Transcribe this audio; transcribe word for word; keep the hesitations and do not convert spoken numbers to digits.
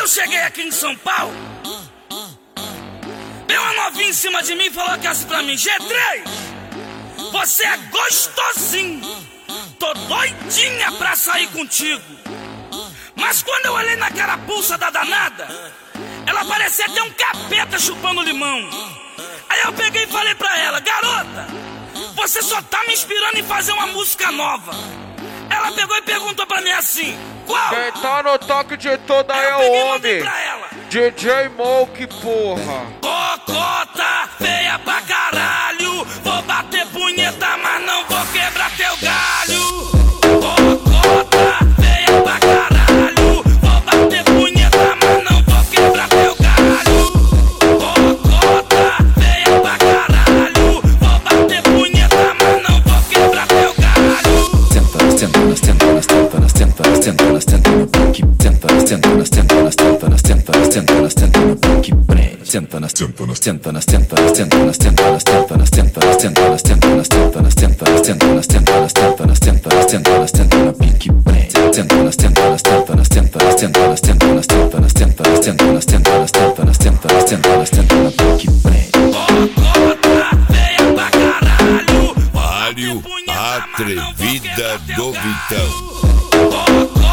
eu cheguei aqui em São Paulo, veio uma novinha em cima de mim e falou que assim pra mim: G três, você é gostosinho, tô doidinha pra sair contigo. Mas quando eu olhei naquela pulsa da danada, ela parecia ter um capeta chupando limão. Aí eu peguei e falei pra ela: garota, você só tá me inspirando em fazer uma música nova. Ela pegou e perguntou pra mim assim: qual? Quem tá no toque de toda é o homem, D J Moke, porra. Cocota, feia pra caralho, vou bater punheta, mas não vou quebrar teu galho. Cocota, feia pra caralho, vou bater punheta, mas não vou quebrar teu galho. Cocota, feia pra caralho, vou bater punheta, mas não vou quebrar teu galho. Senta na senta na senta na senta na senta na senta no pique, senta na senta na senta na senta na senta na senta na senta no pique, senta na senta na senta na senta na senta na senta na senta na senta na senta na senta na senta na senta na senta na senta na senta na senta na senta na senta no pique, senta na senta na senta na senta na senta na senta na senta na senta na senta na senta na senta na senta na senta na senta no pique, cocota, feia pra caralho, Mário Atrevida do Vitão.